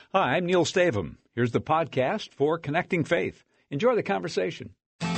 Hi, I'm Neil Stavum. Here's the podcast for Connecting Faith. Enjoy the conversation.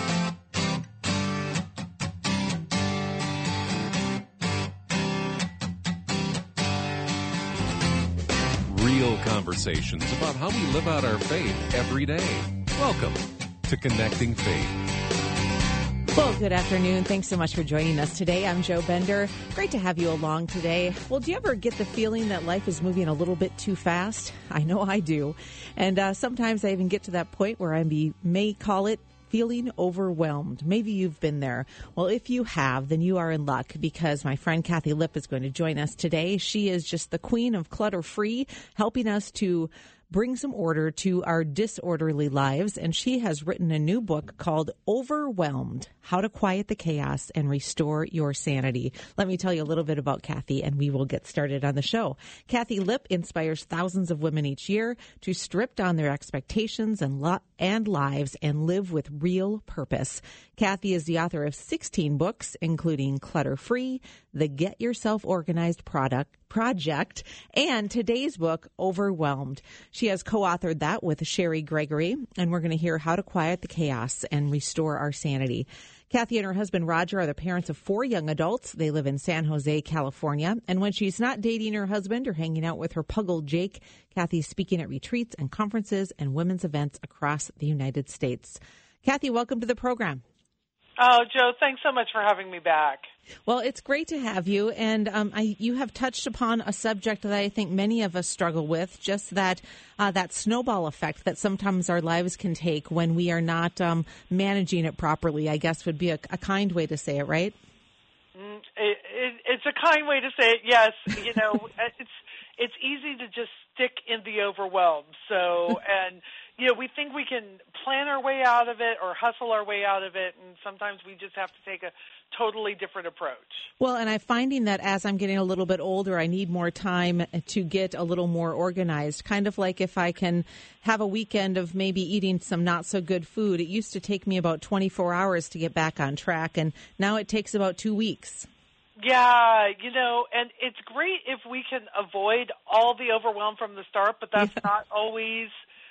Real conversations about how we live out our faith every day. Welcome to Connecting Faith. Well, good afternoon. Thanks so much for joining us today. I'm Joe Bender. Great to have you along today. Well, do you ever get the feeling that life is moving a little bit too fast? I know I do. And sometimes I even get to that point where I may call it feeling overwhelmed. Maybe you've been there. Well, if you have, then you are in luck because my friend Kathy Lipp is going to join us today. She is just the queen of clutter-free, helping us to bring some order to our disorderly lives. And she has written a new book called Overwhelmed: How to Quiet the Chaos and Restore Your Sanity. Let me tell you a little bit about Kathy, and we will get started on the show. Kathy Lipp inspires thousands of women each year to strip down their expectations and lives and live with real purpose. Kathy is the author of 16 books, including Clutter Free, The Get Yourself Organized Project, and today's book, Overwhelmed. She has co-authored that with Sherry Gregory, and we're going to hear how to quiet the chaos and restore our sanity. Kathy and her husband, Roger, are the parents of 4 young adults. They live in San Jose, California. And when she's not dating her husband or hanging out with her puggle, Jake, Kathy's speaking at retreats and conferences and women's events across the United States. Kathy, welcome to the program. Oh, Joe, thanks so much for having me back. Well, it's great to have you, and you have touched upon a subject that I think many of us struggle with, just that snowball effect that sometimes our lives can take when we are not managing it properly, I guess would be a kind way to say it, right? It's a kind way to say it, yes. You know, it's easy to just stick in the overwhelm. So, and we think we can plan our way out of it or hustle our way out of it, and sometimes we just have to take a totally different approach. Well, and I'm finding that as I'm getting a little bit older, I need more time to get a little more organized. Kind of like if I can have a weekend of maybe eating some not so good food. It used to take me about 24 hours to get back on track, and now it takes about 2 weeks. Yeah, and it's great if we can avoid all the overwhelm from the start, but that's not always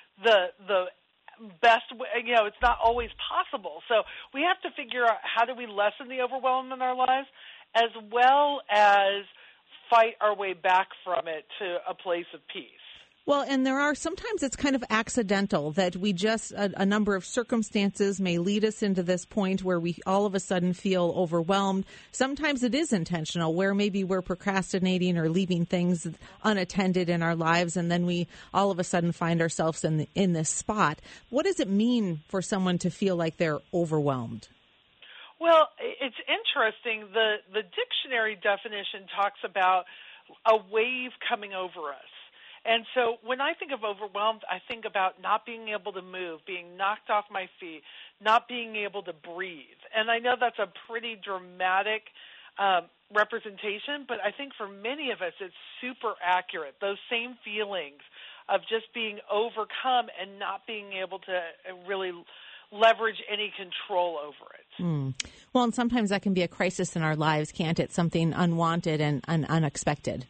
the best way. It's not always possible. So we have to figure out how do we lessen the overwhelm in our lives as well as fight our way back from it to a place of peace. Well, and sometimes it's kind of accidental that we just, a number of circumstances may lead us into this point where we all of a sudden feel overwhelmed. Sometimes it is intentional, where maybe we're procrastinating or leaving things unattended in our lives, and then we all of a sudden find ourselves in this spot. What does it mean for someone to feel like they're overwhelmed? Well, it's interesting. The dictionary definition talks about a wave coming over us. And so when I think of overwhelmed, I think about not being able to move, being knocked off my feet, not being able to breathe. And I know that's a pretty dramatic representation, but I think for many of us it's super accurate. Those same feelings of just being overcome and not being able to really leverage any control over it. Well, and sometimes that can be a crisis in our lives, can't it? Something unwanted and unexpected.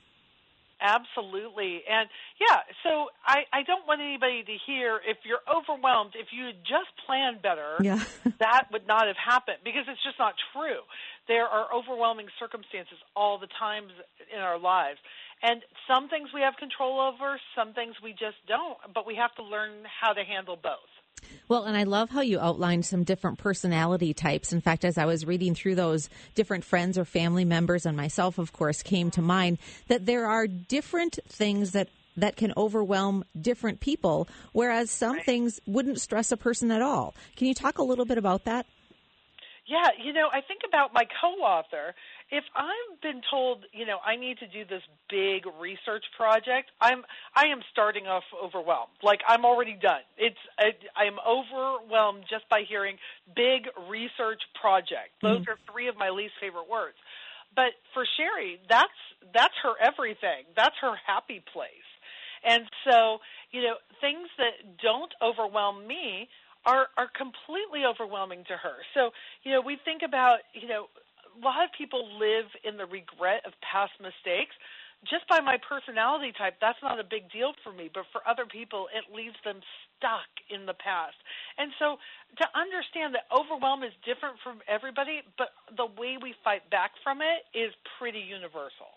Absolutely. And, so I don't want anybody to hear if you're overwhelmed, if you had just planned better, that would not have happened, because it's just not true. There are overwhelming circumstances all the time in our lives. And some things we have control over, some things we just don't, but we have to learn how to handle both. Well, and I love how you outlined some different personality types. In fact, as I was reading through those, different friends or family members, and myself, of course, came to mind, that there are different things that can overwhelm different people, whereas some things wouldn't stress a person at all. Can you talk a little bit about that? Yeah, I think about my co-author. If I've been told, I need to do this big research project, I am starting off overwhelmed. Like, I'm already done. I am overwhelmed just by hearing big research project. Those are 3 of my least favorite words. But for Sherry, that's her everything. That's her happy place. And so, things that don't overwhelm me are completely overwhelming to her. So, we think about, a lot of people live in the regret of past mistakes. just by my personality type, that's not a big deal for me, but for other people, it leaves them stuck in the past. And so to understand that overwhelm is different from everybody, but the way we fight back from it is pretty universal.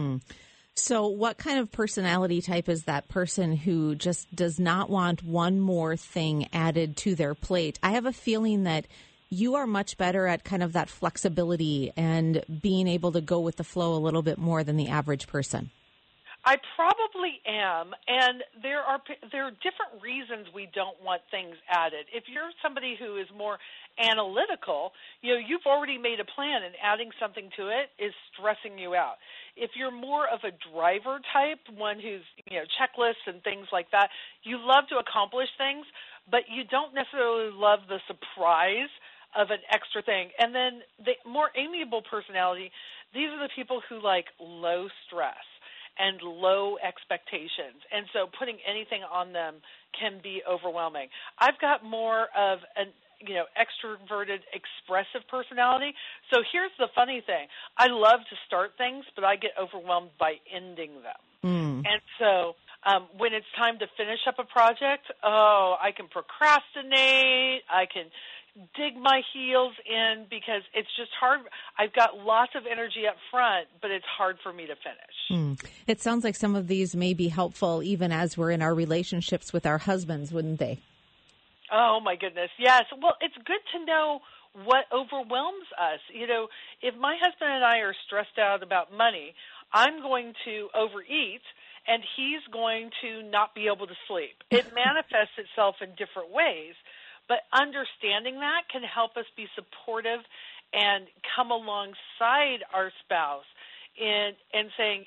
So what kind of personality type is that person who just does not want one more thing added to their plate? I have a feeling that you are much better at kind of that flexibility and being able to go with the flow a little bit more than the average person. I probably am, and there are different reasons we don't want things added. If you're somebody who is more analytical, you've already made a plan, and adding something to it is stressing you out. If you're more of a driver type, one who's, checklists and things like that, you love to accomplish things, but you don't necessarily love the surprise of an extra thing. And then the more amiable personality, these are the people who like low stress and low expectations. And so putting anything on them can be overwhelming. I've got more of an extroverted, expressive personality. So here's the funny thing. I love to start things, but I get overwhelmed by ending them. And so when it's time to finish up a project, I can procrastinate. I can dig my heels in because it's just hard. I've got lots of energy up front, but it's hard for me to finish. It sounds like some of these may be helpful even as we're in our relationships with our husbands, wouldn't they? Oh, my goodness, yes. Well, it's good to know what overwhelms us. If my husband and I are stressed out about money, I'm going to overeat, and he's going to not be able to sleep. It manifests itself in different ways. But understanding that can help us be supportive and come alongside our spouse and saying,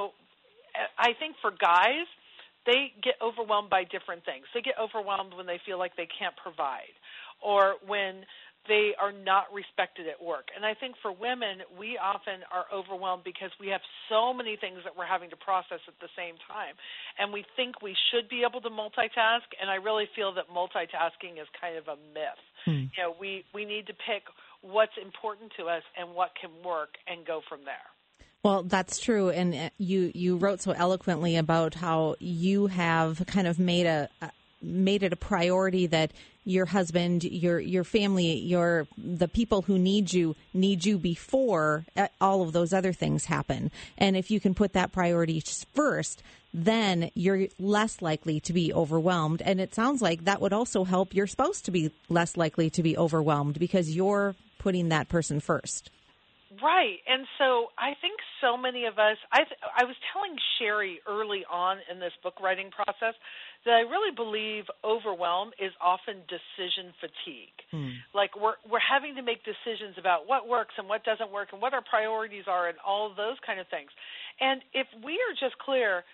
I think for guys, they get overwhelmed by different things. They get overwhelmed when they feel like they can't provide or when they are not respected at work. And I think for women, we often are overwhelmed because we have so many things that we're having to process at the same time. And we think we should be able to multitask, and I really feel that multitasking is kind of a myth. We need to pick what's important to us and what can work and go from there. Well, that's true. And you wrote so eloquently about how you have kind of made it a priority that your husband, your family, the people who need you before all of those other things happen. And if you can put that priority first, then you're less likely to be overwhelmed. And it sounds like that would also help your spouse to be less likely to be overwhelmed because you're putting that person first. Right. And so I think so many of us, I was telling Sherry early on in this book writing process that I really believe overwhelm is often decision fatigue. Like we're having to make decisions about what works and what doesn't work and what our priorities are and all of those kind of things. And if we are just clear,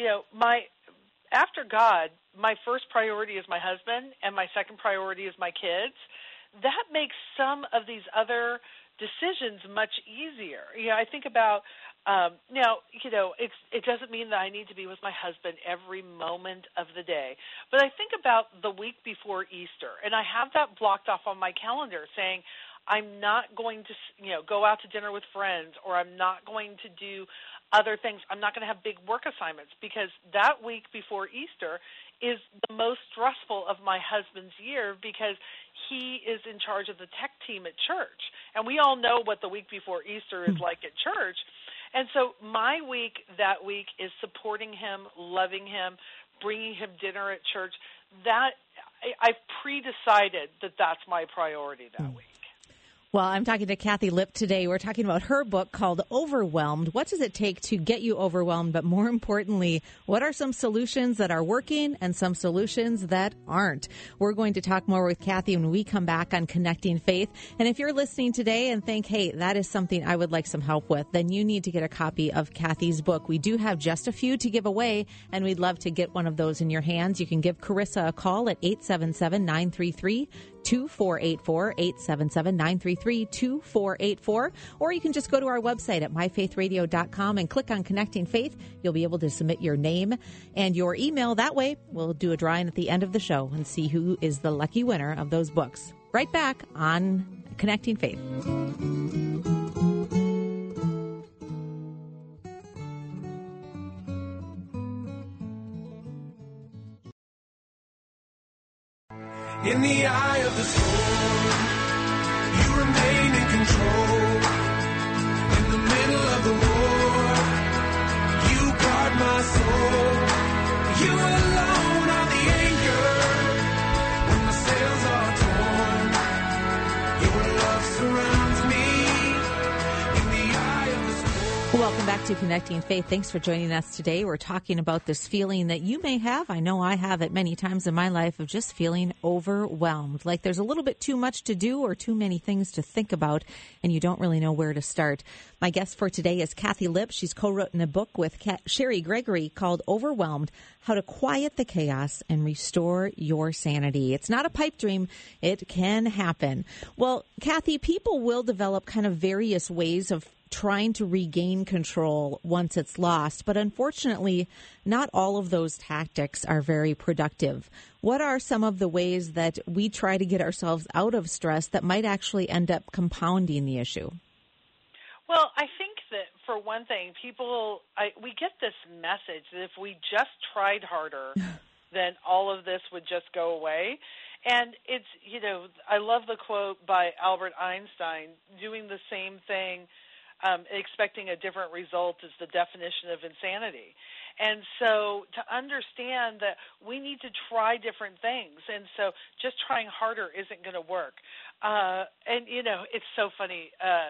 after God, my first priority is my husband and my second priority is my kids, that makes some of these other decisions much easier. I think about it doesn't mean that I need to be with my husband every moment of the day, but I think about the week before Easter, and I have that blocked off on my calendar saying I'm not going to go out to dinner with friends, or I'm not going to do other things. I'm not going to have big work assignments because that week before Easter is the most stressful of my husband's year because he is in charge of the tech team at church. And we all know what the week before Easter is like at church. And so my week that week is supporting him, loving him, bringing him dinner at church. That I've pre-decided that that's my priority that week. Well, I'm talking to Kathy Lipp today. We're talking about her book called Overwhelmed. What does it take to get you overwhelmed? But more importantly, what are some solutions that are working and some solutions that aren't? We're going to talk more with Kathy when we come back on Connecting Faith. And if you're listening today and think, hey, that is something I would like some help with, then you need to get a copy of Kathy's book. We do have just a few to give away, and we'd love to get one of those in your hands. You can give Carissa a call at 877-933-2484, 877-933-2484, or you can just go to our website at myfaithradio.com and click on Connecting Faith. You'll be able to submit your name and your email. That way, we'll do a drawing at the end of the show and see who is the lucky winner of those books. Right back on Connecting Faith. In the eye of the storm, you remain in control. In the middle of the war, you guard my soul. You alone are the anchor when the sails are torn. Your love surrounds me. In the eye of the storm. Welcome back to Connecting Faith. Thanks for joining us today. We're talking about this feeling that you may have. I know I have it many times in my life of just feeling overwhelmed, like there's a little bit too much to do or too many things to think about, and you don't really know where to start. My guest for today is Kathy Lipp. She's co-written a book with Sherry Gregory called Overwhelmed, How to Quiet the Chaos and Restore Your Sanity. It's not a pipe dream. It can happen. Well, Kathy, people will develop kind of various ways of trying to regain control once it's lost. But unfortunately, not all of those tactics are very productive. What are some of the ways that we try to get ourselves out of stress that might actually end up compounding the issue? Well, I think that for one thing, we get this message that if we just tried harder, then all of this would just go away. And it's, I love the quote by Albert Einstein, doing the same thing, expecting a different result is the definition of insanity. And so to understand that we need to try different things, and so just trying harder isn't going to work. And, it's so funny.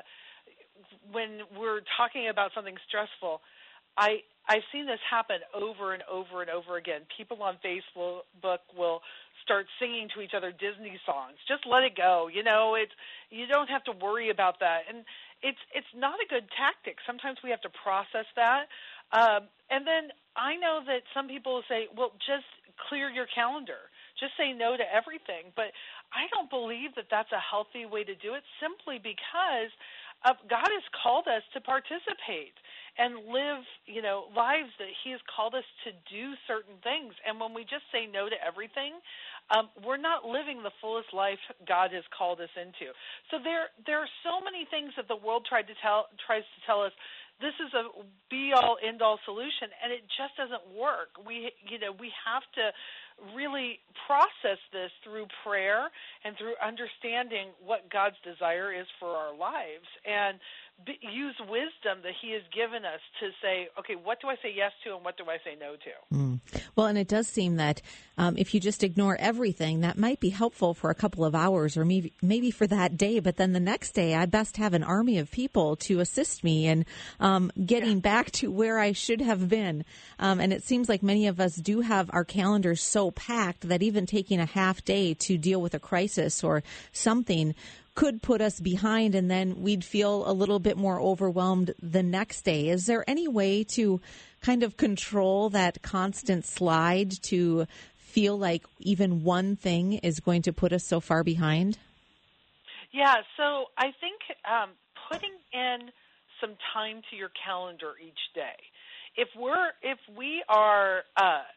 When we're talking about something stressful, I've seen this happen over and over and over again. People on Facebook will start singing to each other Disney songs. Just let it go. You don't have to worry about that. And it's not a good tactic. Sometimes we have to process that. And then I know that some people will say, well, just clear your calendar. Just say no to everything. But I don't believe that that's a healthy way to do it, simply because God has called us to participate and live, lives that He has called us to do certain things. And when we just say no to everything, we're not living the fullest life God has called us into. So there are so many things that the world tries to tell us. This is a be-all, end-all solution, and it just doesn't work. We have to really process this through prayer and through understanding what God's desire is for our lives, and use wisdom that He has given us to say, okay, what do I say yes to and what do I say no to? Well, and it does seem that if you just ignore everything, that might be helpful for a couple of hours or maybe for that day. But then the next day, I best have an army of people to assist me in getting back to where I should have been. And it seems like many of us do have our calendars so packed that even taking a half day to deal with a crisis or something could put us behind, and then we'd feel a little bit more overwhelmed the next day. Is there any way to kind of control that constant slide to feel like even one thing is going to put us so far behind? Yeah, so I think putting in some time to your calendar each day. If we are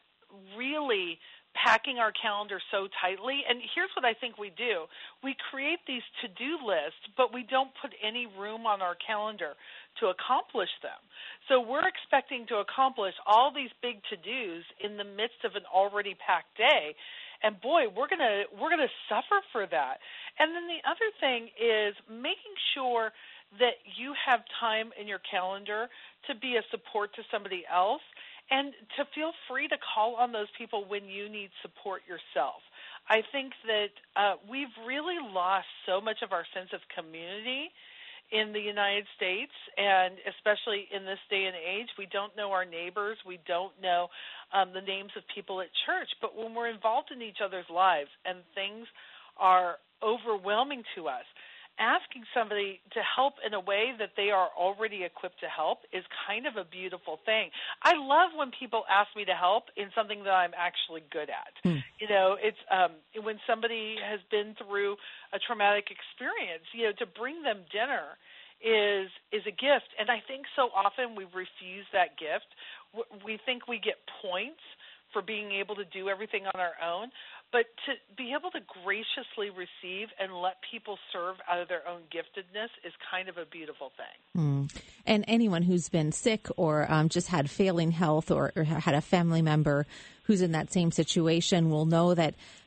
really packing our calendar so tightly, and here's what I think we do. We create these to-do lists, but we don't put any room on our calendar to accomplish them. So we're expecting to accomplish all these big to-dos in the midst of an already packed day, and boy, we're gonna suffer for that. And then the other thing is making sure that you have time in your calendar to be a support to somebody else, and to feel free to call on those people when you need support yourself. I think that we've really lost so much of our sense of community in the United States, and especially in this day and age. We don't know our neighbors. We don't know the names of people at church. But when we're involved in each other's lives and things are overwhelming to us, asking somebody to help in a way that they are already equipped to help is kind of a beautiful thing. I love when people ask me to help in something that I'm actually good at. It's when somebody has been through a traumatic experience, to bring them dinner is a gift. And I think so often we refuse that gift. We think we get points for being able to do everything on our own, but to be able to graciously receive and let people serve out of their own giftedness is kind of a beautiful thing. And anyone who's been sick or just had failing health or had a family member who's in that same situation will know that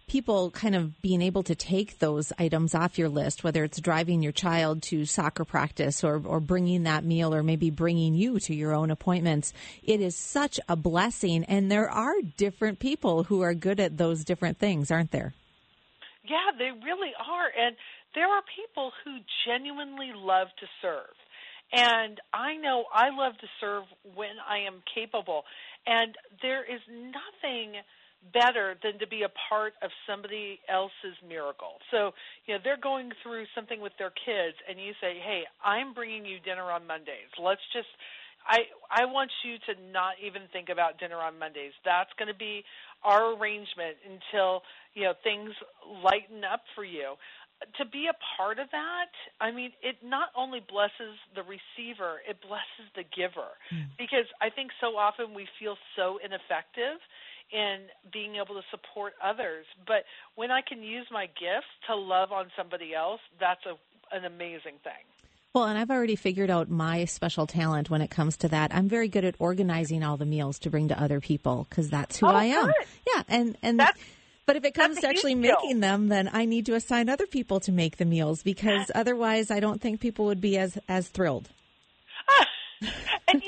people kind of being able to take those items off your list, whether it's driving your child to soccer practice or bringing that meal or maybe bringing you to your own appointments, it is such a blessing. And there are different people who are good at those different things, aren't there? Yeah, they really are. And there are people who genuinely love to serve. And I know I love to serve when I am capable. And there is nothing better than to be a part of somebody else's miracle. So, they're going through something with their kids, and you say, hey, I'm bringing you dinner on Mondays. I want you to not even think about dinner on Mondays. That's going to be our arrangement until, things lighten up for you. To be a part of that, it not only blesses the receiver, it blesses the giver. Because I think so often we feel so ineffective in being able to support others. But when I can use my gifts to love on somebody else, that's an amazing thing. Well, and I've already figured out my special talent when it comes to that. I'm very good at organizing all the meals to bring to other people because that's who I am. Good. Yeah, but if it comes to actually making them, then I need to assign other people to make the meals because otherwise I don't think people would be as thrilled. And,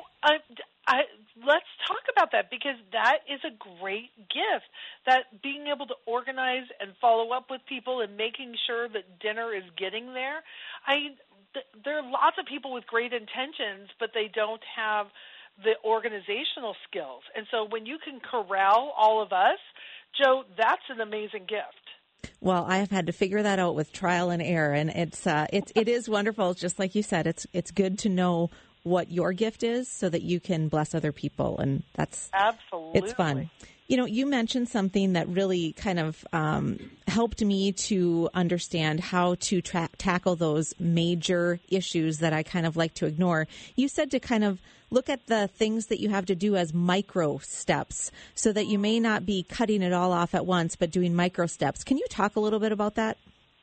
let's talk about that because that is a great gift, that being able to organize and follow up with people and making sure that dinner is getting there. There are lots of people with great intentions, but they don't have the organizational skills. And so when you can corral all of us, Joe, that's an amazing gift. Well, I have had to figure that out with trial and error, and it is wonderful. Just like you said, it's good to know what your gift is so that you can bless other people, and that's absolutely, it's fun. You mentioned something that really kind of helped me to understand how to tackle those major issues that I kind of like to ignore. You said to kind of look at the things that you have to do as micro steps so that you may not be cutting it all off at once, but doing micro steps. Can you talk a little bit about that?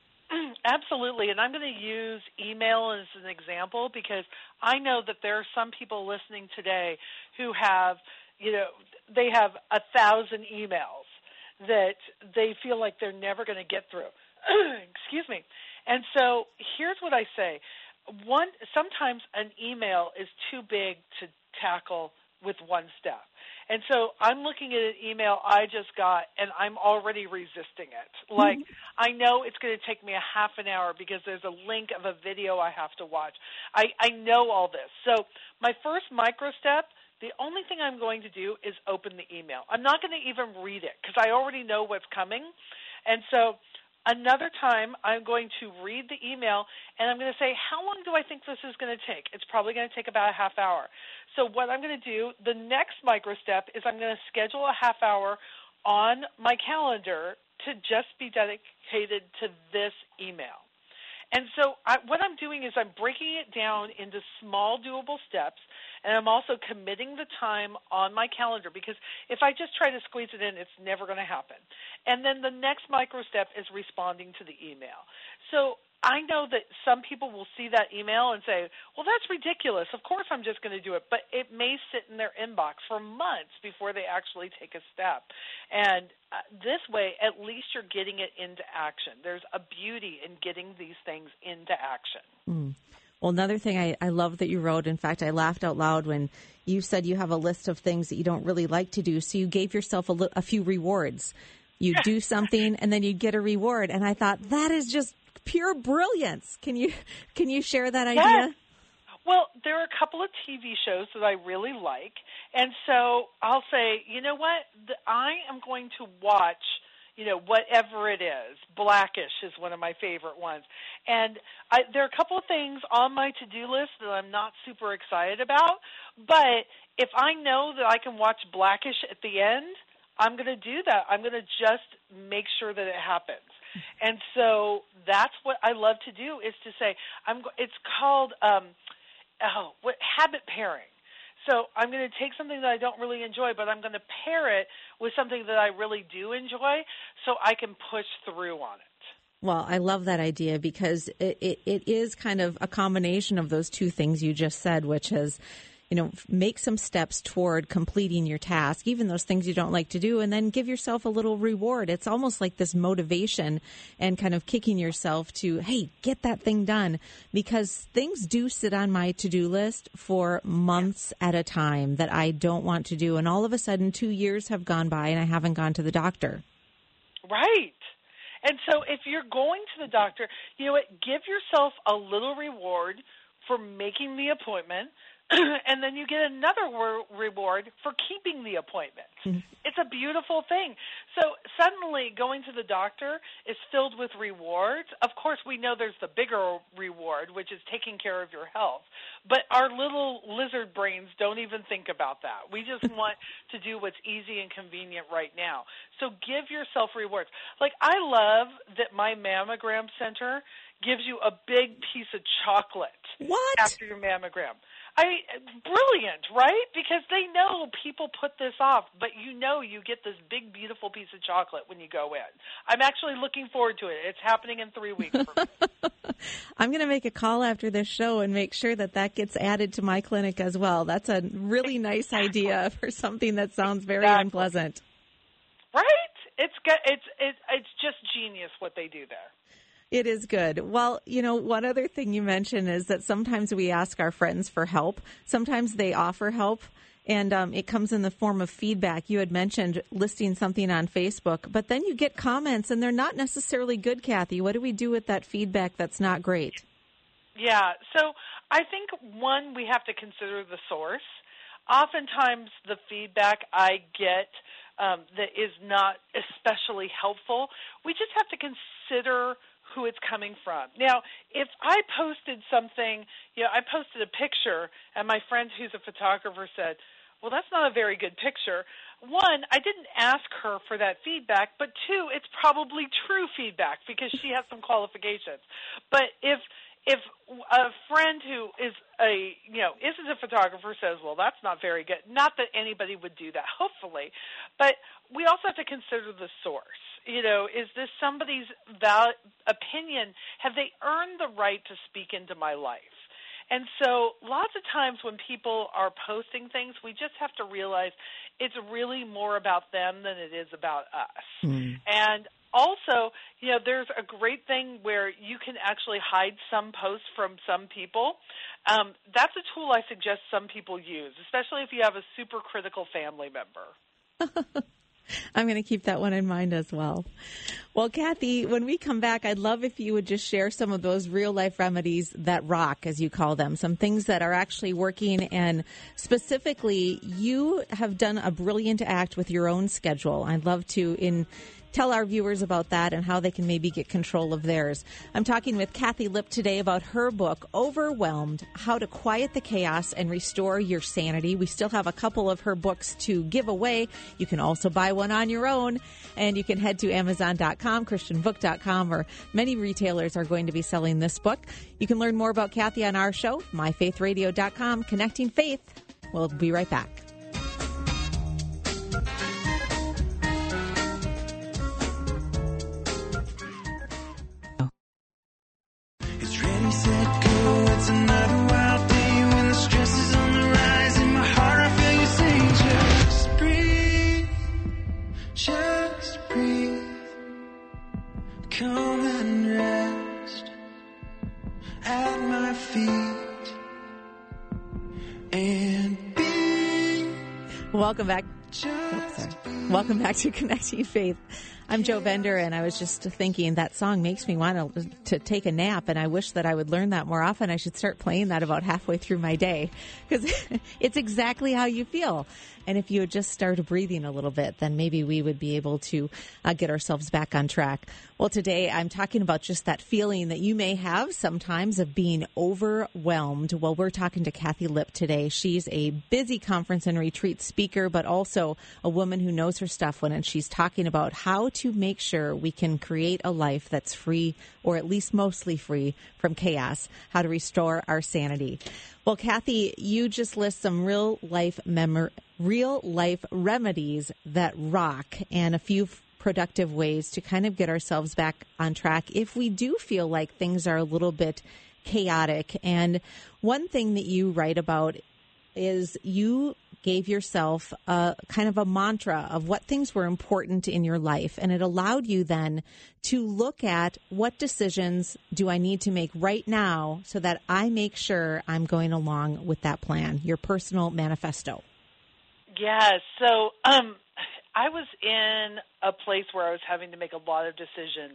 Absolutely, and I'm going to use email as an example because I know that there are some people listening today who have, they have 1,000 emails that they feel like they're never going to get through. Excuse me. And so here's what I say. Sometimes an email is too big to tackle with one step. And so I'm looking at an email I just got, and I'm already resisting it. Like, I know it's going to take me a half an hour because there's a link of a video I have to watch. I know all this. So my first micro step, the only thing I'm going to do is open the email. I'm not going to even read it because I already know what's coming. And so another time I'm going to read the email, and I'm going to say, how long do I think this is going to take? It's probably going to take about a half hour. So what I'm going to do, the next micro step is I'm going to schedule a half hour on my calendar to just be dedicated to this email. And so what I'm doing is I'm breaking it down into small doable steps, and I'm also committing the time on my calendar because if I just try to squeeze it in, it's never going to happen. And then the next micro step is responding to the email. So I know that some people will see that email and say, well, that's ridiculous. Of course I'm just going to do it. But it may sit in their inbox for months before they actually take a step. And this way, at least you're getting it into action. There's a beauty in getting these things into action. Well, another thing I love that you wrote, in fact, I laughed out loud when you said you have a list of things that you don't really like to do. So you gave yourself a few rewards. You do something and then you get a reward. And I thought that is just pure brilliance. Can you share that idea? Yes. Well, there are a couple of TV shows that I really like. And so I'll say, you know what? I am going to watch, whatever it is. Blackish is one of my favorite ones. And there are a couple of things on my to-do list that I'm not super excited about. But if I know that I can watch Blackish at the end, I'm going to do that. I'm going to just make sure that it happens. And so that's what I love to do is to say, it's called habit pairing. So I'm going to take something that I don't really enjoy, but I'm going to pair it with something that I really do enjoy so I can push through on it. Well, I love that idea because it is kind of a combination of those two things you just said, which is, make some steps toward completing your task, even those things you don't like to do, and then give yourself a little reward. It's almost like this motivation and kind of kicking yourself to, hey, get that thing done, because things do sit on my to-do list for months at a time that I don't want to do. And all of a sudden, 2 years have gone by and I haven't gone to the doctor. Right. And so if you're going to the doctor, you know what, give yourself a little reward for making the appointment, and then you get another reward for keeping the appointment. Mm-hmm. It's a beautiful thing. So suddenly going to the doctor is filled with rewards. Of course, we know there's the bigger reward, which is taking care of your health. But our little lizard brains don't even think about that. We just want to do what's easy and convenient right now. So give yourself rewards. Like, I love that my mammogram center gives you a big piece of chocolate after your mammogram. Brilliant, right? Because they know people put this off, but you get this big, beautiful piece of chocolate when you go in. I'm actually looking forward to it. It's happening in 3 weeks for me. I'm going to make a call after this show and make sure that gets added to my clinic as well. That's a really nice idea for something that sounds very unpleasant. Right? It's just genius what they do there. It is good. Well, one other thing you mentioned is that sometimes we ask our friends for help. Sometimes they offer help, and it comes in the form of feedback. You had mentioned listing something on Facebook, but then you get comments, and they're not necessarily good, Kathy. What do we do with that feedback that's not great? Yeah, so I think, one, we have to consider the source. Oftentimes the feedback I get that is not especially helpful, we just have to consider who it's coming from. Now, if I posted something, I posted a picture, and my friend who's a photographer said, well, that's not a very good picture. One, I didn't ask her for that feedback, but two, it's probably true feedback because she has some qualifications. But if a friend who isn't a photographer says, well, that's not very good, not that anybody would do that, hopefully, but we also have to consider the source. Is this somebody's opinion? Have they earned the right to speak into my life? And so lots of times when people are posting things, we just have to realize it's really more about them than it is about us. Mm. And also, there's a great thing where you can actually hide some posts from some people. That's a tool I suggest some people use, especially if you have a super critical family member. I'm going to keep that one in mind as well. Well, Kathy, when we come back, I'd love if you would just share some of those real-life remedies that rock, as you call them, some things that are actually working. And specifically, you have done a brilliant act with your own schedule. I'd love to tell our viewers about that and how they can maybe get control of theirs. I'm talking with Kathy Lipp today about her book, Overwhelmed, How to Quiet the Chaos and Restore Your Sanity. We still have a couple of her books to give away. You can also buy one on your own, and you can head to Amazon.com, ChristianBook.com, or many retailers are going to be selling this book. You can learn more about Kathy on our show, MyFaithRadio.com, Connecting Faith. We'll be right back. Set, go, it's another wild day when the stress is on the rise. In my heart I feel you say, just breathe, come and rest at my feet and be. Welcome back. Welcome back to Connecting Faith. I'm Jo Bender, and I was just thinking that song makes me want to take a nap, and I wish that I would learn that more often. I should start playing that about halfway through my day, because it's exactly how you feel. And if you would just start breathing a little bit, then maybe we would be able to get ourselves back on track. Well, today I'm talking about just that feeling that you may have sometimes of being overwhelmed. Well, we're talking to Kathy Lipp today. She's a busy conference and retreat speaker, but also a woman who knows her stuff and she's talking about how to make sure we can create a life that's free, or at least mostly free, from chaos, how to restore our sanity. Well, Kathy, you just list some real life remedies that rock, and a few productive ways to kind of get ourselves back on track if we do feel like things are a little bit chaotic. And one thing that you write about is you gave yourself a kind of a mantra of what things were important in your life. And it allowed you then to look at what decisions do I need to make right now so that I make sure I'm going along with that plan, your personal manifesto. Yes. So I was in a place where I was having to make a lot of decisions.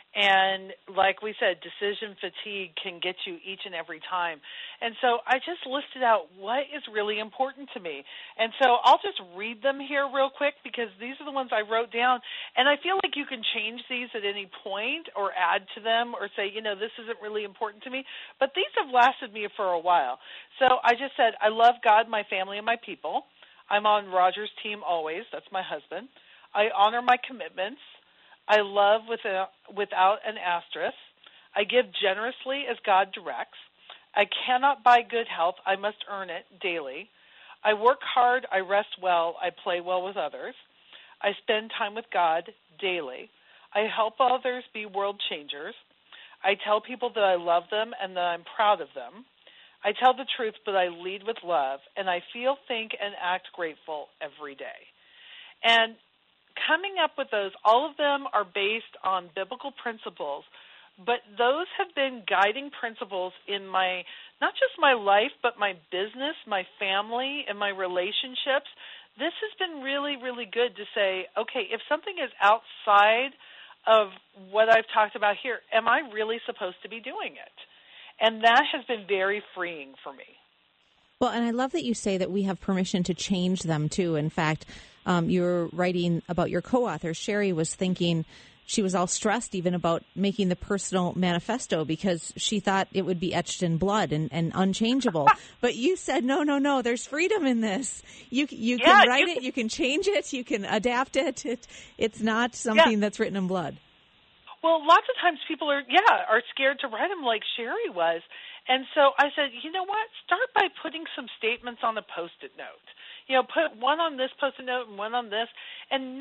And like we said, decision fatigue can get you each and every time. And so I just listed out what is really important to me. And so I'll just read them here real quick because these are the ones I wrote down. And I feel like you can change these at any point or add to them or say, this isn't really important to me. But these have lasted me for a while. So I just said, I love God, my family, and my people. I'm on Roger's team always. That's my husband. I honor my commitments. I love without an asterisk. I give generously as God directs. I cannot buy good health. I must earn it daily. I work hard. I rest well. I play well with others. I spend time with God daily. I help others be world changers. I tell people that I love them and that I'm proud of them. I tell the truth, but I lead with love, and I feel, think, and act grateful every day. And coming up with those, all of them are based on biblical principles, but those have been guiding principles in my, not just my life, but my business, my family, and my relationships. This has been really, really good to say, okay, if something is outside of what I've talked about here, am I really supposed to be doing it? And that has been very freeing for me. Well, and I love that you say that we have permission to change them, too. In fact, you're writing about your co-author. Sherry was thinking she was all stressed even about making the personal manifesto because she thought it would be etched in blood and unchangeable. But you said, no, there's freedom in this. You can write it, you can change it, you can adapt it. It's not something that's written in blood. Well, lots of times people are scared to write them like Sherry was. And so I said, you know what? Start by putting some statements on a Post-it note. Put one on this Post-it note and one on this. And,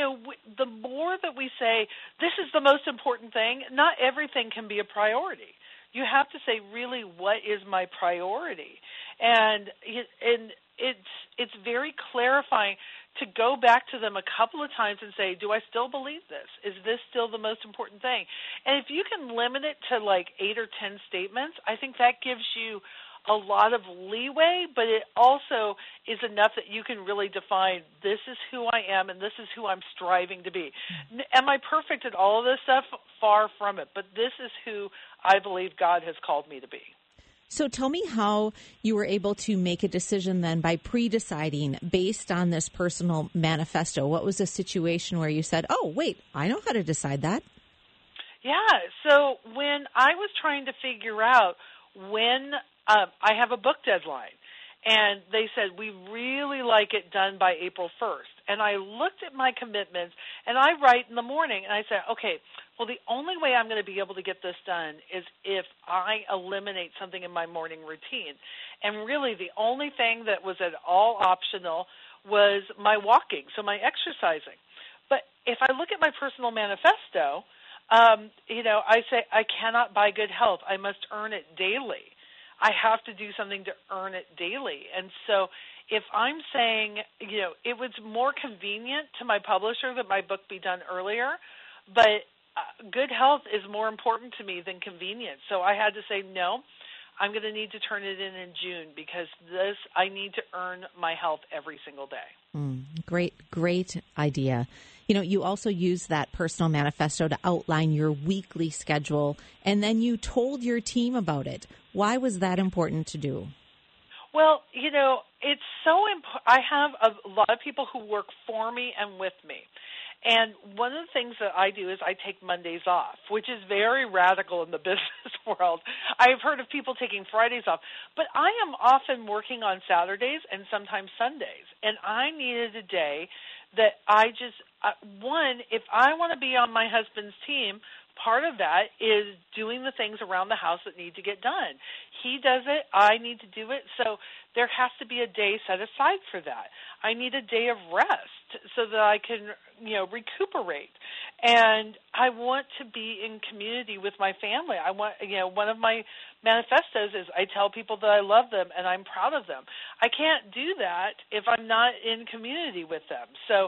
the more that we say, this is the most important thing, not everything can be a priority. You have to say, really, what is my priority? And it's very clarifying to go back to them a couple of times and say, do I still believe this? Is this still the most important thing? And if you can limit it to like 8 or 10 statements, I think that gives you a lot of leeway, but it also is enough that you can really define this is who I am and this is who I'm striving to be. Am I perfect at all of this stuff? Far from it, but this is who I believe God has called me to be. So tell me how you were able to make a decision then by pre-deciding based on this personal manifesto. What was a situation where you said, oh, wait, I know how to decide that? Yeah, so when I was trying to figure out when I have a book deadline, and they said, we really like it done by April 1st. And I looked at my commitments, and I write in the morning, and I said, okay, well, the only way I'm going to be able to get this done is if I eliminate something in my morning routine. And really the only thing that was at all optional was my walking, so my exercising. But if I look at my personal manifesto, I say I cannot buy good health. I must earn it daily. I have to do something to earn it daily. And so if I'm saying, it was more convenient to my publisher that my book be done earlier, but good health is more important to me than convenience. So I had to say, no, I'm going to need to turn it in June because I need to earn my health every single day. Great idea. You also use that personal manifesto to outline your weekly schedule, and then you told your team about it. Why was that important to do? Well, it's so important. I have a lot of people who work for me and with me. And one of the things that I do is I take Mondays off, which is very radical in the business world. I've heard of people taking Fridays off, but I am often working on Saturdays and sometimes Sundays. And I needed a day that I just, if I want to be on my husband's team, part of that is doing the things around the house that need to get done. He does it, I need to do it, so there has to be a day set aside for that. I need a day of rest so that I can, recuperate. And I want to be in community with my family. I want, one of my manifestos is I tell people that I love them and I'm proud of them. I can't do that if I'm not in community with them. So,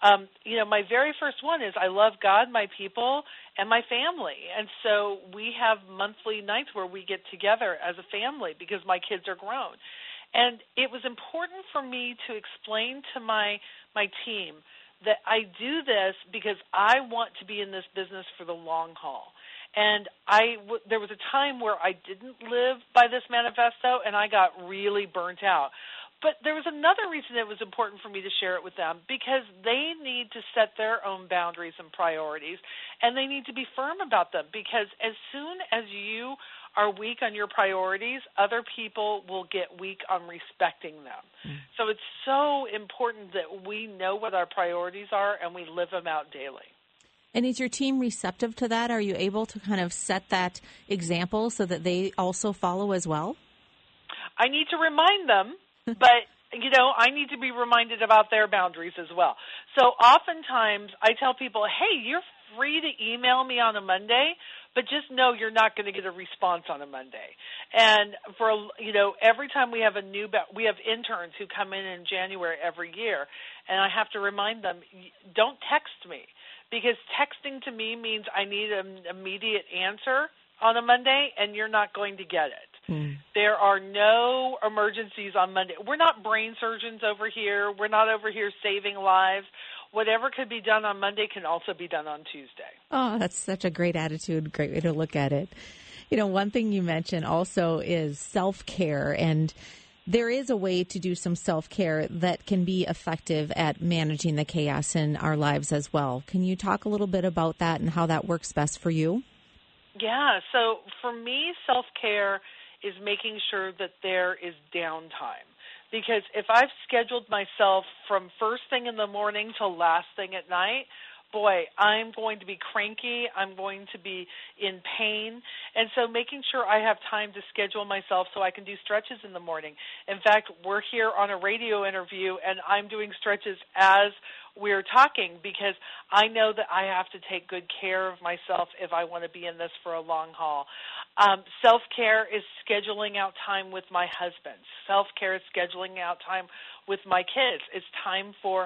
my very first one is I love God, my people, and my family. And so we have monthly nights where we get together as a family because my kids are grown. And it was important for me to explain to my team that I do this because I want to be in this business for the long haul. And there was a time where I didn't live by this manifesto, and I got really burnt out. But there was another reason it was important for me to share it with them, because they need to set their own boundaries and priorities, and they need to be firm about them, because as soon as you are weak on your priorities, other people will get weak on respecting them. So it's so important that we know what our priorities are and we live them out daily. And is your team receptive to that? Are you able to kind of set that example so that they also follow as well? I need to remind them, but I need to be reminded about their boundaries as well. So oftentimes I tell people, hey, you're free to email me on a Monday, but just know you're not going to get a response on a Monday. And for, every time we have we have interns who come in January every year, and I have to remind them, don't text me, because texting to me means I need an immediate answer on a Monday, and you're not going to get it. There are no emergencies on Monday. We're not brain surgeons over here. We're not over here saving lives. Whatever could be done on Monday can also be done on Tuesday. Oh, that's such a great attitude, great way to look at it. One thing you mentioned also is self-care, and there is a way to do some self-care that can be effective at managing the chaos in our lives as well. Can you talk a little bit about that and how that works best for you? Yeah, so for me, self-care is making sure that there is downtime. Because if I've scheduled myself from first thing in the morning till last thing at night, boy, I'm going to be cranky. I'm going to be in pain. And so making sure I have time to schedule myself so I can do stretches in the morning. In fact, we're here on a radio interview, and I'm doing stretches as we're talking because I know that I have to take good care of myself if I want to be in this for a long haul. Self-care is scheduling out time with my husband. Self-care is scheduling out time with my kids. It's time for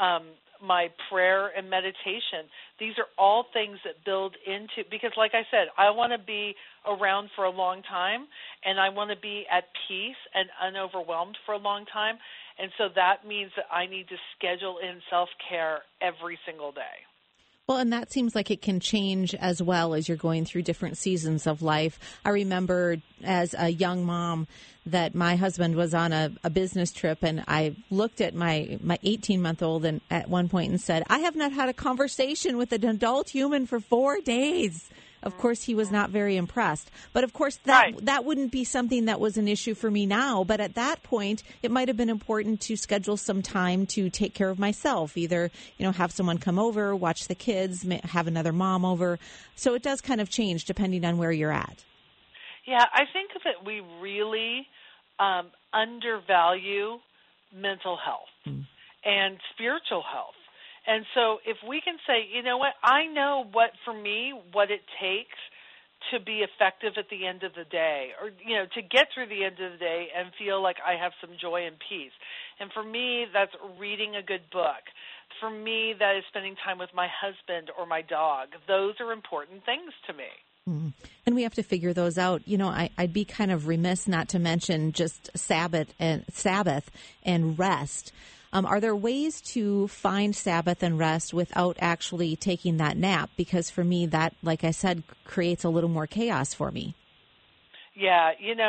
my prayer and meditation. These are all things that build into, because like I said, I want to be around for a long time, and I want to be at peace and unoverwhelmed for a long time. And so that means that I need to schedule in self-care every single day. Well, and that seems like it can change as well as you're going through different seasons of life. I remember as a young mom that my husband was on a business trip, and I looked at my 18-month-old and at one point and said, I have not had a conversation with an adult human for 4 days. Of course, he was not very impressed. But, of course, that wouldn't be something that was an issue for me now. But at that point, it might have been important to schedule some time to take care of myself, either, have someone come over, watch the kids, have another mom over. So it does kind of change depending on where you're at. Yeah, I think that we really undervalue mental health and spiritual health. And so if we can say, you know what, I know what it takes to be effective at the end of the day, or, to get through the end of the day and feel like I have some joy and peace. And for me, that's reading a good book. For me, that is spending time with my husband or my dog. Those are important things to me. And we have to figure those out. I'd be kind of remiss not to mention just Sabbath and rest. Are there ways to find Sabbath and rest without actually taking that nap? Because for me, that, like I said, creates a little more chaos for me. Yeah,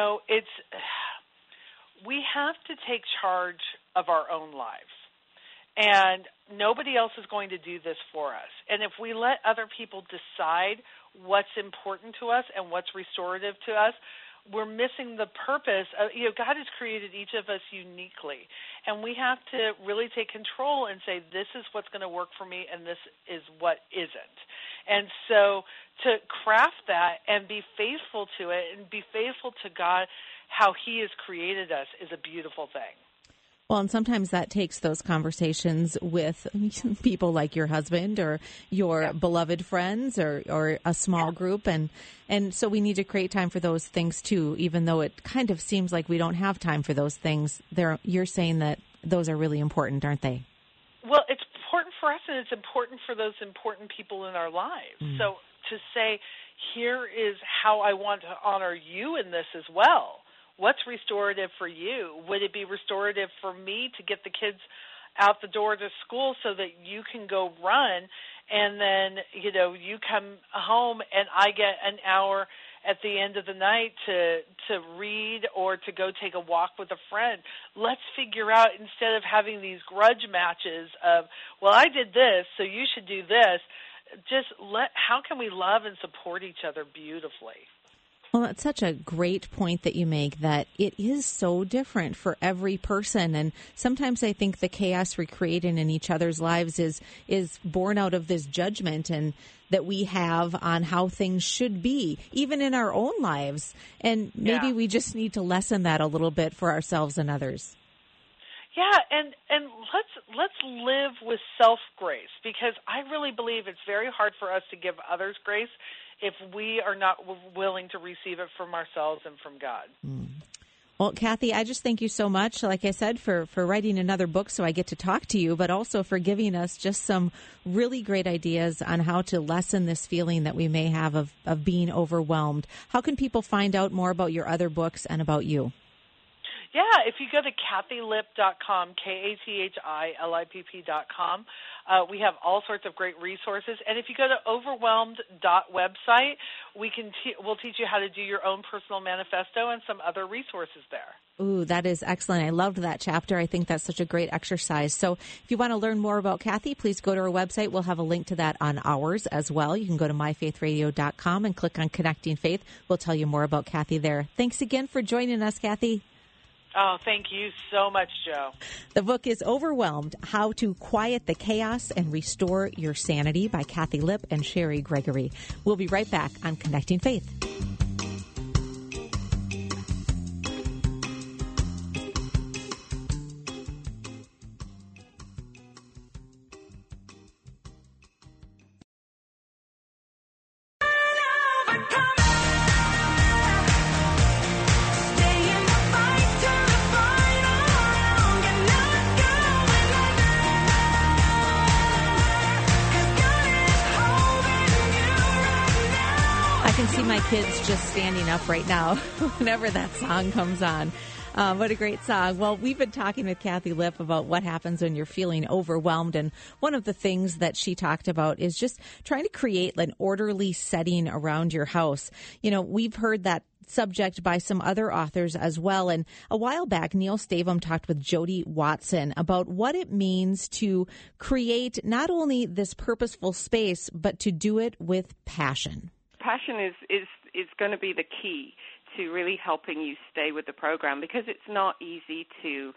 we have to take charge of our own lives. And nobody else is going to do this for us. And if we let other people decide what's important to us and what's restorative to us, we're missing the purpose of, God has created each of us uniquely, and we have to really take control and say, this is what's going to work for me and this is what isn't. And so to craft that and be faithful to it and be faithful to God, how he has created us, is a beautiful thing. Well, and sometimes that takes those conversations with people like your husband or your beloved friends or a small group. And so we need to create time for those things too, even though it kind of seems like we don't have time for those things. You're saying that those are really important, aren't they? Well, it's important for us, and it's important for those important people in our lives. So to say, here is how I want to honor you in this as well. What's restorative for you? Would it be restorative for me to get the kids out the door to school so that you can go run, and then, you come home and I get an hour at the end of the night to read or to go take a walk with a friend? Let's figure out, instead of having these grudge matches of, well, I did this, so you should do this, how can we love and support each other beautifully? Well, that's such a great point that you make, that it is so different for every person. And sometimes I think the chaos we create in each other's lives is born out of this judgment and that we have on how things should be, even in our own lives. And maybe we just need to lessen that a little bit for ourselves and others. Yeah, and let's live with self-grace, because I really believe it's very hard for us to give others grace if we are not willing to receive it from ourselves and from God. Well, Kathy, I just thank you so much, like I said, for writing another book so I get to talk to you, but also for giving us just some really great ideas on how to lessen this feeling that we may have of being overwhelmed. How can people find out more about your other books and about you? Yeah, if you go to KathyLipp.com, KathyLipp.com, we have all sorts of great resources. And if you go to overwhelmed.website, we'll teach you how to do your own personal manifesto and some other resources there. Ooh, that is excellent. I loved that chapter. I think that's such a great exercise. So if you want to learn more about Kathy, please go to our website. We'll have a link to that on ours as well. You can go to myfaithradio.com and click on Connecting Faith. We'll tell you more about Kathy there. Thanks again for joining us, Kathy. Oh, thank you so much, Joe. The book is Overwhelmed, How to Quiet the Chaos and Restore Your Sanity by Kathy Lipp and Sherry Gregory. We'll be right back on Connecting Faith. My kids just standing up right now whenever that song comes on. What a great song. Well, we've been talking with Kathy Lipp about what happens when you're feeling overwhelmed. And one of the things that she talked about is just trying to create an orderly setting around your house. We've heard that subject by some other authors as well. And a while back, Neil Stavum talked with Jody Watson about what it means to create not only this purposeful space, but to do it with passion. Passion is going to be the key to really helping you stay with the program, because it's not easy to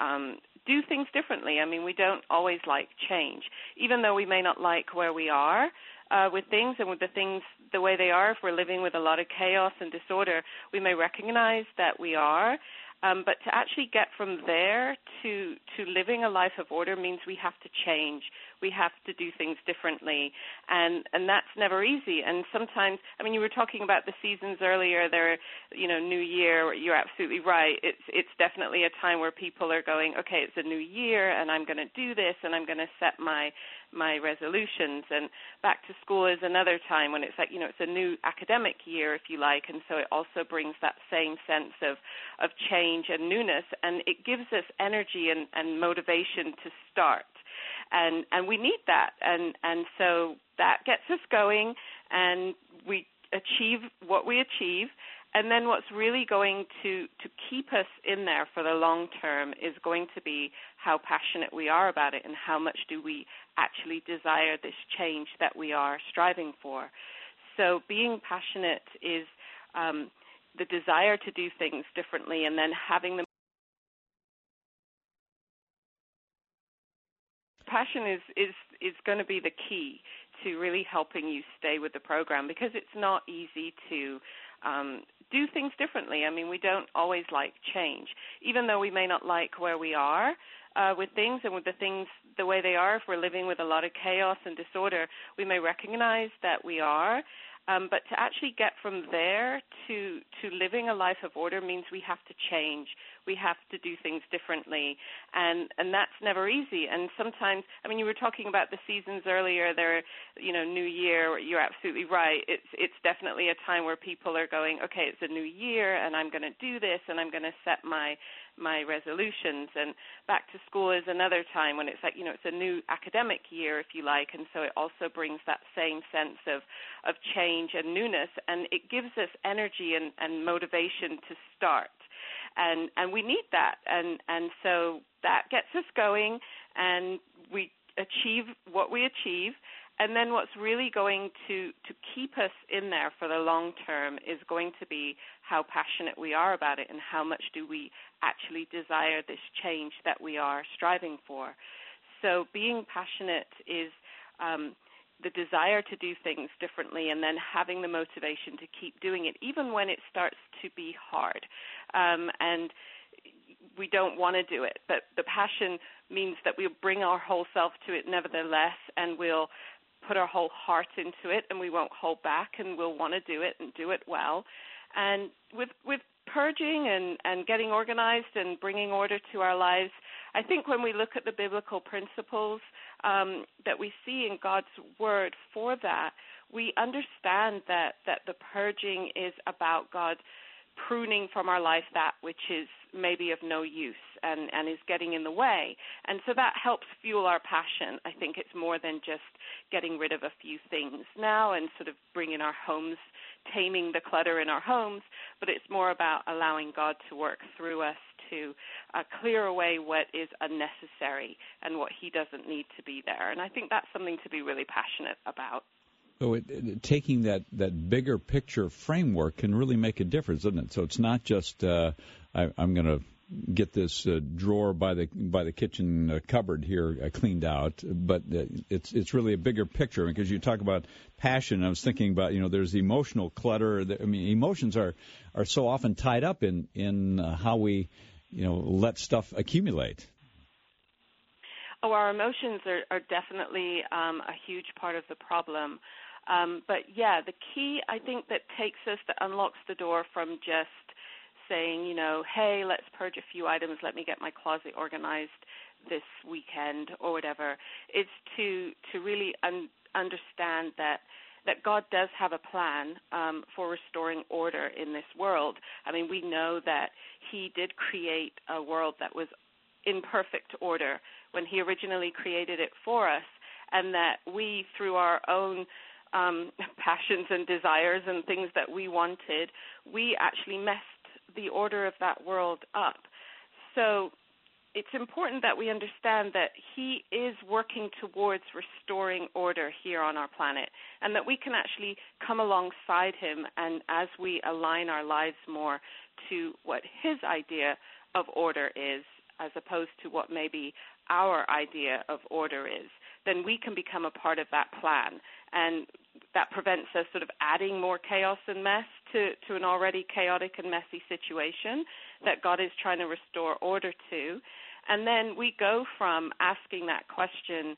do things differently. I mean, we don't always like change, even though we may not like where we are with things and with the things the way they are. If we're living with a lot of chaos and disorder, we may recognize that we are. But to actually get from there to living a life of order means we have to change. We have to do things differently, and that's never easy. And sometimes, I mean, you were talking about the seasons earlier. New Year. You're absolutely right. It's definitely a time where people are going, okay, it's a new year, and I'm going to do this, and I'm going to set my resolutions. And back to school is another time when it's like, it's a new academic year, if you like, and so it also brings that same sense of change and newness, and it gives us energy and motivation to start. And we need that, and so that gets us going, and we achieve what we achieve. And then what's really going to keep us in there for the long term is going to be how passionate we are about it and how much do we actually desire this change that we are striving for. So being passionate is the desire to do things differently, and then having the passion is going to be the key to really helping you stay with the program, because it's not easy to do things differently. I mean, we don't always like change, even though we may not like where we are with things and with the things the way they are. If we're living with a lot of chaos and disorder, we may recognize that we are. But to actually get from there to living a life of order means we have to change. We have to do things differently, and that's never easy. And sometimes, I mean, you were talking about the seasons earlier. There, New Year. You're absolutely right. It's definitely a time where people are going, okay, it's a new year, and I'm going to do this, and I'm going to set my resolutions. And back to school is another time when it's like, it's a new academic year, if you like, and so it also brings that same sense of change and newness, and it gives us energy and motivation to start. And we need that, and so that gets us going, and we achieve what we achieve. And then what's really going to keep us in there for the long term is going to be how passionate we are about it and how much do we actually desire this change that we are striving for. So being passionate is the desire to do things differently, and then having the motivation to keep doing it, even when it starts to be hard. And we don't want to do it, but the passion means that we'll bring our whole self to it nevertheless, and we'll put our whole heart into it, and we won't hold back, and we'll want to do it and do it well. And with purging and getting organized and bringing order to our lives, I think when we look at the biblical principles that we see in God's Word for that, we understand that the purging is about God pruning from our life that which is maybe of no use and is getting in the way. And so that helps fuel our passion. I think it's more than just getting rid of a few things now and sort of bringing our homes, taming the clutter in our homes, but it's more about allowing God to work through us to clear away what is unnecessary and what he doesn't need to be there. And I think that's something to be really passionate about. So taking that bigger picture framework can really make a difference, doesn't it? So it's not just I'm going to get this drawer by the kitchen cupboard here cleaned out, but it's really a bigger picture. Because you talk about passion, I was thinking about there's emotional clutter. I mean, emotions are so often tied up in how we let stuff accumulate. Oh, our emotions are definitely a huge part of the problem. But, yeah, the key, I think, that takes us, that unlocks the door from just saying, hey, let's purge a few items, let me get my closet organized this weekend or whatever, is to really understand that God does have a plan for restoring order in this world. I mean, we know that he did create a world that was in perfect order when he originally created it for us, and that we, through our own passions and desires and things that we wanted, we actually messed the order of that world up. So it's important that we understand that he is working towards restoring order here on our planet, and that we can actually come alongside him, and as we align our lives more to what his idea of order is, as opposed to what maybe our idea of order is, then we can become a part of that plan. And that prevents us sort of adding more chaos and mess to an already chaotic and messy situation that God is trying to restore order to. And then we go from asking that question,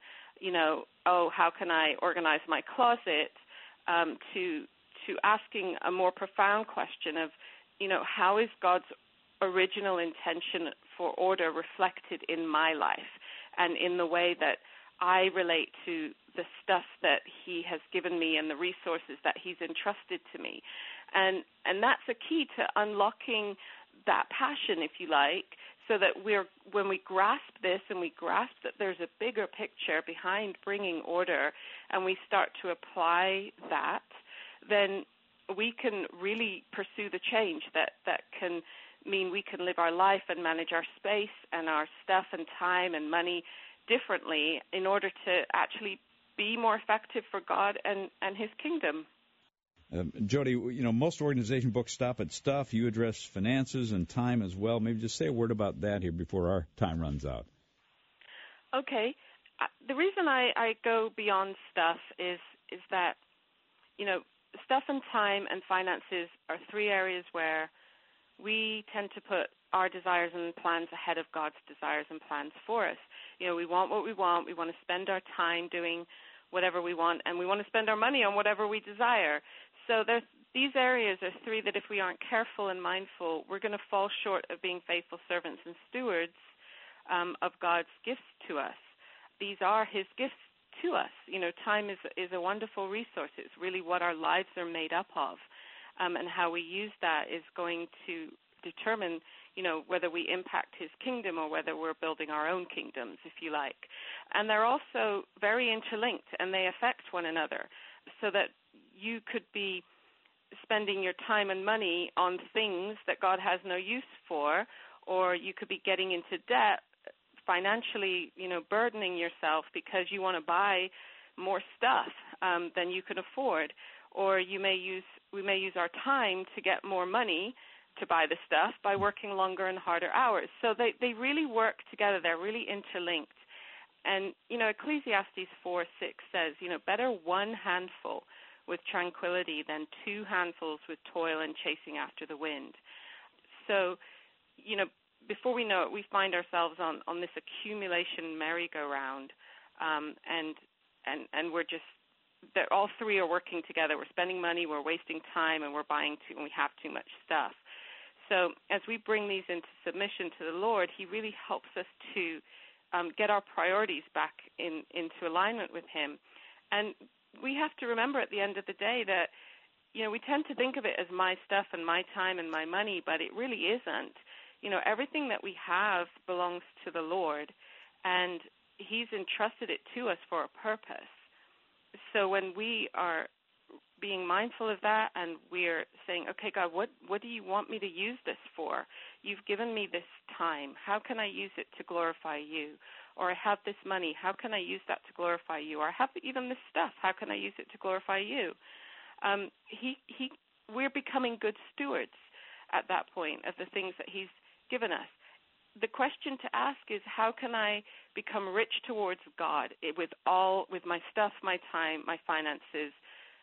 how can I organize my closet, to asking a more profound question of, how is God's original intention for order reflected in my life and in the way that I relate to the stuff that he has given me and the resources that he's entrusted to me. And that's a key to unlocking that passion, if you like, so that when we grasp this and we grasp that there's a bigger picture behind bringing order, and we start to apply that, then we can really pursue the change that can mean we can live our life and manage our space and our stuff and time and money differently in order to actually be more effective for God and his kingdom. Jody, most organization books stop at stuff. You address finances and time as well. Maybe just say a word about that here before our time runs out. Okay. The reason I go beyond stuff is that, stuff and time and finances are three areas where we tend to put our desires and plans ahead of God's desires and plans for us. We want what we want. We want to spend our time doing whatever we want, and we want to spend our money on whatever we desire. So these areas are three that if we aren't careful and mindful, we're going to fall short of being faithful servants and stewards of God's gifts to us. These are His gifts to us. Time is a wonderful resource. It's really what our lives are made up of, and how we use that is going to determine, whether we impact His kingdom or whether we're building our own kingdoms, if you like. And they're also very interlinked, and they affect one another, so that you could be spending your time and money on things that God has no use for, or you could be getting into debt, financially, burdening yourself because you want to buy more stuff than you can afford, or we may use our time to get more money to buy the stuff by working longer and harder hours. So they really work together. They're really interlinked. And, Ecclesiastes 4:6 says, better one handful with tranquility than two handfuls with toil and chasing after the wind. So, before we know it, we find ourselves on this accumulation merry-go-round, and we're just, all three are working together. We're spending money, we're wasting time, and and we have too much stuff. So as we bring these into submission to the Lord, He really helps us to get our priorities back into alignment with Him. And we have to remember at the end of the day that, we tend to think of it as my stuff and my time and my money, but it really isn't. Everything that we have belongs to the Lord, and He's entrusted it to us for a purpose. So when we are being mindful of that and we're saying, okay, God, what do you want me to use this for? You've given me this time. How can I use it to glorify you? Or I have this money. How can I use that to glorify you? Or I have even this stuff. How can I use it to glorify you? We're becoming good stewards at that point of the things that He's given us. The question to ask is, how can I become rich towards God with my stuff, my time, my finances,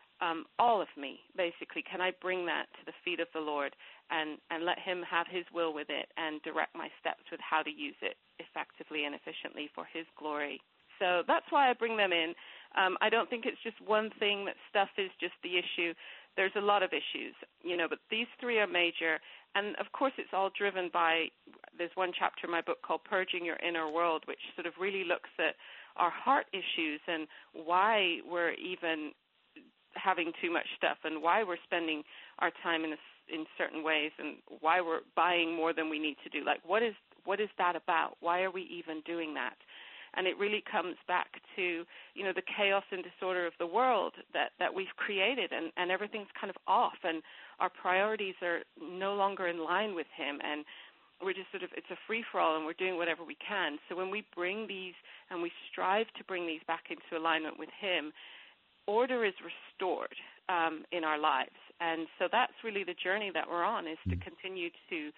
all of me, basically? Can I bring that to the feet of the Lord and let Him have His will with it and direct my steps with how to use it effectively and efficiently for His glory? So that's why I bring them in. I don't think it's just one thing, that stuff is just the issue. There's a lot of issues, but these three are major. And, of course, it's all driven by, there's one chapter in my book called Purging Your Inner World, which sort of really looks at our heart issues and why we're even having too much stuff and why we're spending our time in certain ways and why we're buying more than we need to do. Like, what is that about? Why are we even doing that? And it really comes back to, the chaos and disorder of the world that we've created, and everything's kind of off, and our priorities are no longer in line with Him, and we're just it's a free-for-all, and we're doing whatever we can. So when we bring these, and we strive to bring these back into alignment with Him, order is restored in our lives. And so that's really the journey that we're on, is to continue to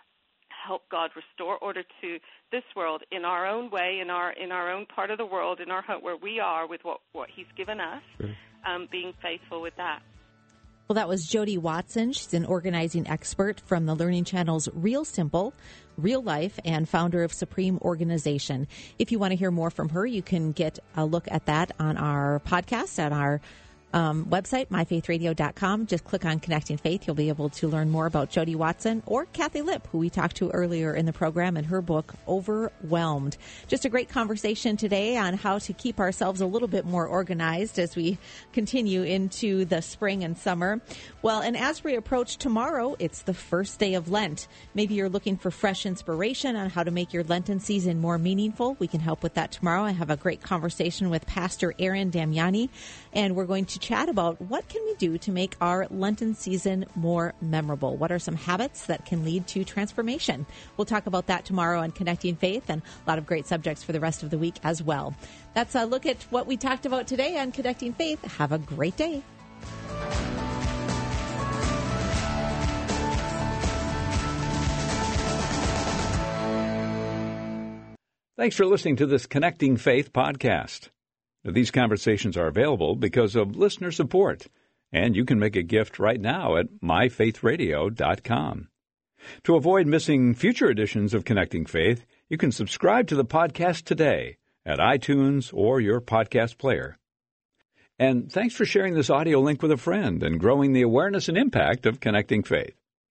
help God restore order to this world in our own way, in our own part of the world, in our home where we are with what He's given us, being faithful with that. Well, that was Jody Watson. She's an organizing expert from the Learning Channel's Real Simple, Real Life, and founder of Supreme Organization. If you want to hear more from her, you can get a look at that on our podcast at our website, myfaithradio.com. Just click on Connecting Faith. You'll be able to learn more about Jody Watson or Kathy Lipp, who we talked to earlier in the program, and her book, Overwhelmed. Just a great conversation today on how to keep ourselves a little bit more organized as we continue into the spring and summer. Well, and as we approach tomorrow, it's the first day of Lent. Maybe you're looking for fresh inspiration on how to make your Lenten season more meaningful. We can help with that tomorrow. I have a great conversation with Pastor Aaron Damiani, and we're going to chat about what can we do to make our Lenten season more memorable. What are some habits that can lead to transformation? We'll talk about that tomorrow on Connecting Faith, and a lot of great subjects for the rest of the week as well. That's a look at what we talked about today on Connecting Faith. Have a great day. Thanks for listening to this Connecting Faith podcast. These conversations are available because of listener support, And you can make a gift right now at myfaithradio.com. To avoid missing future editions of Connecting Faith, you can subscribe to the podcast today at iTunes or your podcast player. And thanks for sharing this audio link with a friend and growing the awareness and impact of Connecting Faith.